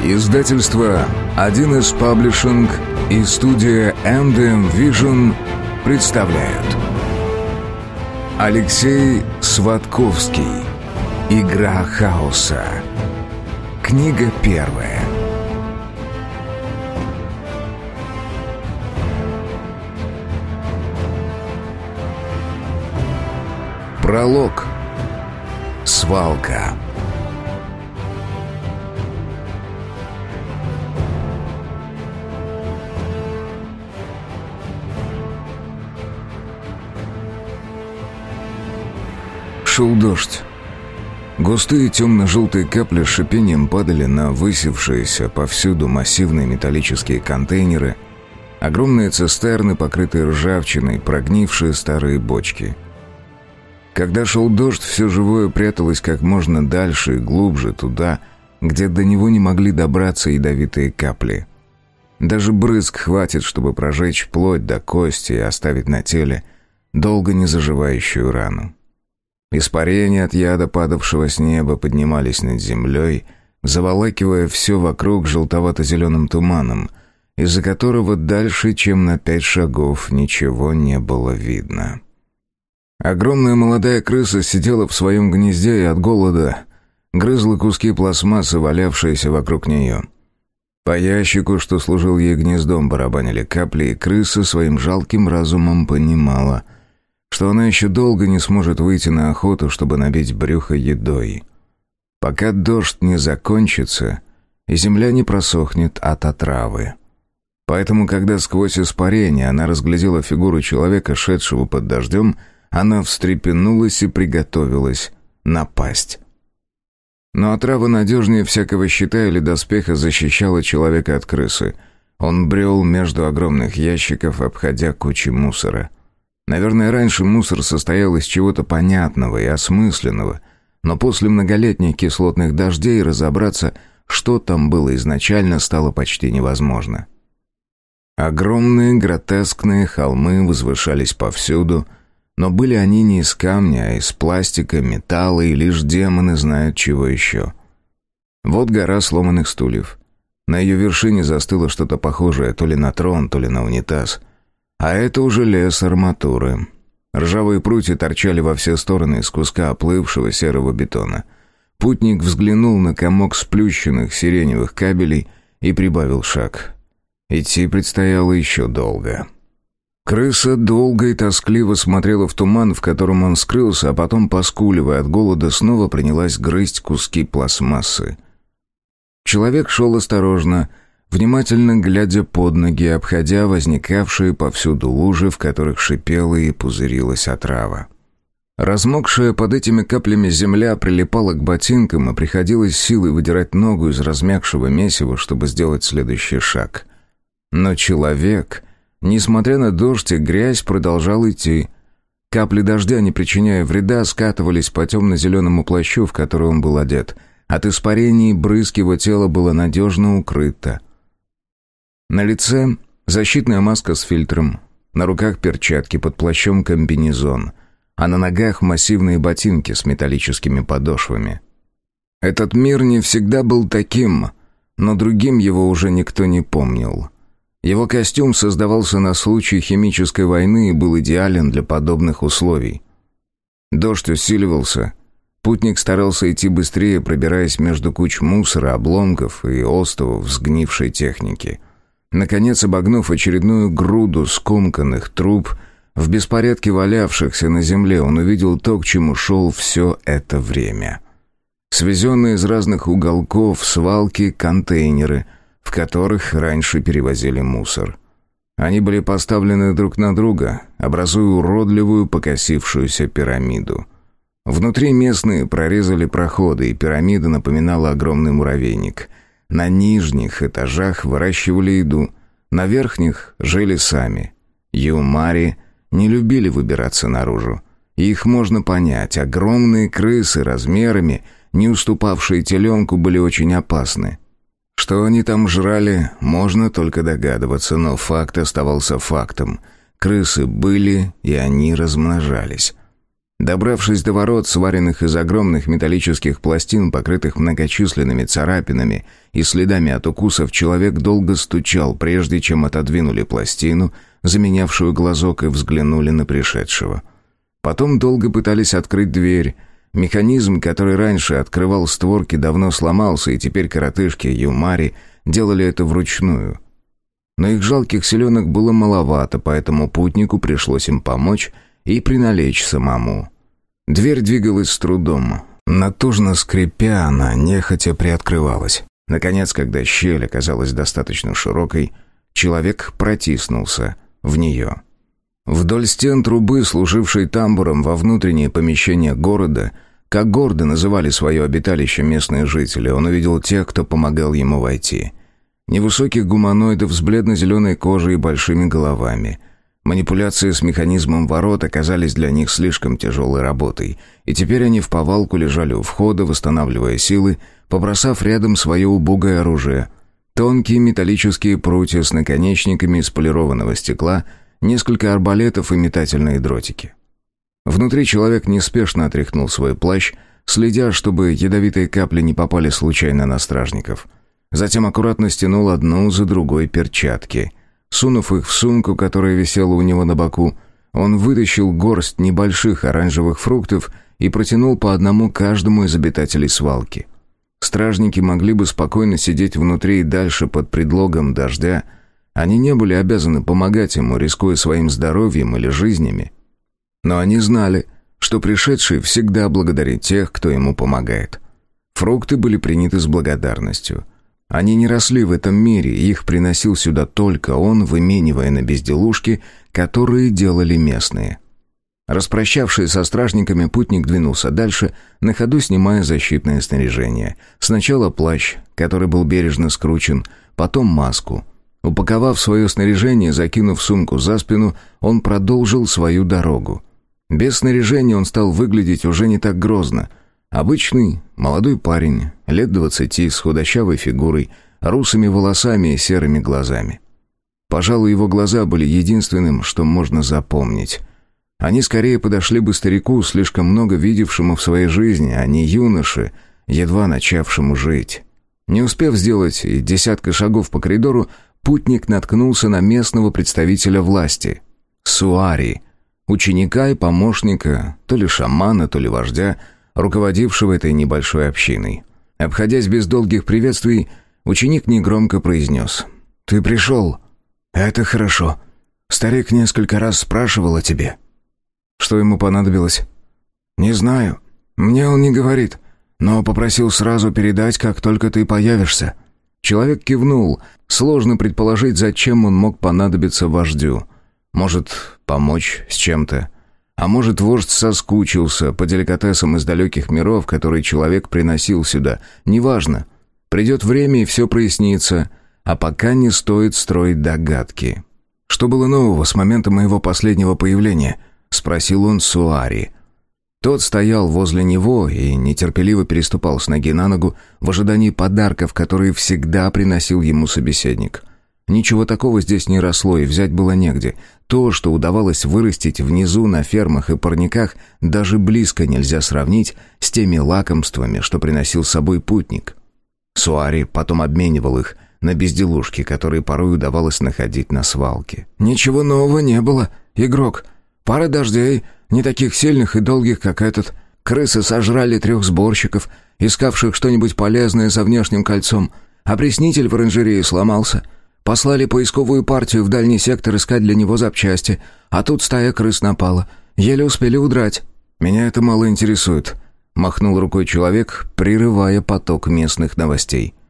Издательство 1С Паблишинг и студия M&M Vision представляют. Алексей Сватковский. Игра хаоса. Книга первая. Пролог. Свалка. Шел дождь. Густые темно-желтые капли с шипением падали на высевшиеся повсюду массивные металлические контейнеры, огромные цистерны, покрытые ржавчиной, прогнившие старые бочки. Когда шел дождь, все живое пряталось как можно дальше и глубже туда, где до него не могли добраться ядовитые капли. Даже брызг хватит, чтобы прожечь плоть до кости и оставить на теле долго не заживающую рану. Испарения от яда, падавшего с неба, поднимались над землей, заволакивая все вокруг желтовато-зеленым туманом, из-за которого дальше, чем на 5 шагов, ничего не было видно. Огромная молодая крыса сидела в своем гнезде и от голода грызла куски пластмассы, валявшиеся вокруг нее. По ящику, что служил ей гнездом, барабанили капли, и крыса своим жалким разумом понимала, что она еще долго не сможет выйти на охоту, чтобы набить брюхо едой. Пока дождь не закончится, и земля не просохнет от отравы. Поэтому, когда сквозь испарение она разглядела фигуру человека, шедшего под дождем, она встрепенулась и приготовилась напасть. Но отрава надежнее всякого щита или доспеха защищала человека от крысы. Он брел между огромных ящиков, обходя кучи мусора. Наверное, раньше мусор состоял из чего-то понятного и осмысленного, но после многолетних кислотных дождей разобраться, что там было изначально, стало почти невозможно. Огромные гротескные холмы возвышались повсюду, но были они не из камня, а из пластика, металла, и лишь демоны знают чего еще. Вот гора сломанных стульев. На ее вершине застыло что-то похожее то ли на трон, то ли на унитаз. А это уже лес арматуры. Ржавые прутья торчали во все стороны из куска оплывшего серого бетона. Путник взглянул на комок сплющенных сиреневых кабелей и прибавил шаг. Идти предстояло еще долго. Крыса долго и тоскливо смотрела в туман, в котором он скрылся, а потом, поскуливая от голода, снова принялась грызть куски пластмассы. Человек шел осторожно, внимательно глядя под ноги, обходя возникавшие повсюду лужи, в которых шипела и пузырилась отрава. Размокшая под этими каплями земля прилипала к ботинкам, и приходилось силой выдирать ногу из размякшего месива, чтобы сделать следующий шаг. Но человек, несмотря на дождь и грязь, продолжал идти. Капли дождя, не причиняя вреда, скатывались по темно-зеленому плащу, в который он был одет. От испарений брызг его тела было надежно укрыто. На лице защитная маска с фильтром, на руках перчатки, под плащом комбинезон, а на ногах массивные ботинки с металлическими подошвами. Этот мир не всегда был таким, но другим его уже никто не помнил. Его костюм создавался на случай химической войны и был идеален для подобных условий. Дождь усиливался. Путник старался идти быстрее, пробираясь между куч мусора, обломков и остовов сгнившей техники. Наконец, обогнув очередную груду скомканных труб, в беспорядке валявшихся на земле, он увидел то, к чему шел все это время. Свезенные из разных уголков свалки контейнеры, в которых раньше перевозили мусор. Они были поставлены друг на друга, образуя уродливую покосившуюся пирамиду. Внутри местные прорезали проходы, и пирамида напоминала огромный муравейник. На нижних этажах выращивали еду, на верхних жили сами. Юмари не любили выбираться наружу. И их можно понять, огромные крысы размерами, не уступавшие теленку, были очень опасны. Что они там жрали, можно только догадываться, но факт оставался фактом. Крысы были, и они размножались. Добравшись до ворот, сваренных из огромных металлических пластин, покрытых многочисленными царапинами и следами от укусов, человек долго стучал, прежде чем отодвинули пластину, заменявшую глазок, и взглянули на пришедшего. Потом долго пытались открыть дверь. Механизм, который раньше открывал створки, давно сломался, и теперь коротышки Юмари делали это вручную. Но их жалких селенок было маловато, поэтому путнику пришлось им помочь и приналечь самому. Дверь двигалась с трудом. Натужно скрипя, она нехотя приоткрывалась. Наконец, когда щель оказалась достаточно широкой, человек протиснулся в нее. Вдоль стен трубы, служившей тамбуром во внутреннее помещение города, как гордо называли свое обиталище местные жители, он увидел тех, кто помогал ему войти. Невысоких гуманоидов с бледно-зеленой кожей и большими головами. Манипуляции с механизмом ворот оказались для них слишком тяжелой работой, и теперь они вповалку лежали у входа, восстанавливая силы, побросав рядом свое убогое оружие. Тонкие металлические прутья с наконечниками из полированного стекла, несколько арбалетов и метательные дротики. Внутри человек неспешно отряхнул свой плащ, следя, чтобы ядовитые капли не попали случайно на стражников. Затем аккуратно стянул одну за другой перчатки. Сунув их в сумку, которая висела у него на боку, он вытащил горсть небольших оранжевых фруктов и протянул по одному каждому из обитателей свалки. Стражники могли бы спокойно сидеть внутри и дальше под предлогом дождя. Они не были обязаны помогать ему, рискуя своим здоровьем или жизнями. Но они знали, что пришедший всегда благодарит тех, кто ему помогает. Фрукты были приняты с благодарностью. Они не росли в этом мире, их приносил сюда только он, выменивая на безделушки, которые делали местные. Распрощавшись со стражниками, путник двинулся дальше, на ходу снимая защитное снаряжение. Сначала плащ, который был бережно скручен, потом маску. Упаковав свое снаряжение, закинув сумку за спину, он продолжил свою дорогу. Без снаряжения он стал выглядеть уже не так грозно. Обычный молодой парень, лет 20, с худощавой фигурой, русыми волосами и серыми глазами. Пожалуй, его глаза были единственным, что можно запомнить. Они скорее подошли бы старику, слишком много видевшему в своей жизни, а не юноше, едва начавшему жить. Не успев сделать и десятка шагов по коридору, путник наткнулся на местного представителя власти — Суари, ученика и помощника, то ли шамана, то ли вождя, руководившего этой небольшой общиной. Обходясь без долгих приветствий, ученик негромко произнес: «Ты пришел? Это хорошо. Старик несколько раз спрашивал о тебе». «Что ему понадобилось?» «Не знаю. Мне он не говорит, но попросил сразу передать, как только ты появишься». Человек кивнул. Сложно предположить, зачем он мог понадобиться вождю. Может, помочь с чем-то. А может, вождь соскучился по деликатесам из далеких миров, которые человек приносил сюда. Неважно. Придет время, и все прояснится. А пока не стоит строить догадки. «Что было нового с момента моего последнего появления?» — спросил он Суари. Тот стоял возле него и нетерпеливо переступал с ноги на ногу в ожидании подарков, которые всегда приносил ему собеседник. Ничего такого здесь не росло, и взять было негде. То, что удавалось вырастить внизу на фермах и парниках, даже близко нельзя сравнить с теми лакомствами, что приносил с собой путник. Суари потом обменивал их на безделушки, которые порой удавалось находить на свалке. «Ничего нового не было, игрок. Пара дождей, не таких сильных и долгих, как этот. Крысы сожрали 3 сборщиков, искавших что-нибудь полезное за внешним кольцом. Опреснитель в оранжерее сломался. Послали поисковую партию в дальний сектор искать для него запчасти, а тут стая крыс напала. Еле успели удрать». «Меня это мало интересует», — махнул рукой человек, прерывая поток местных новостей.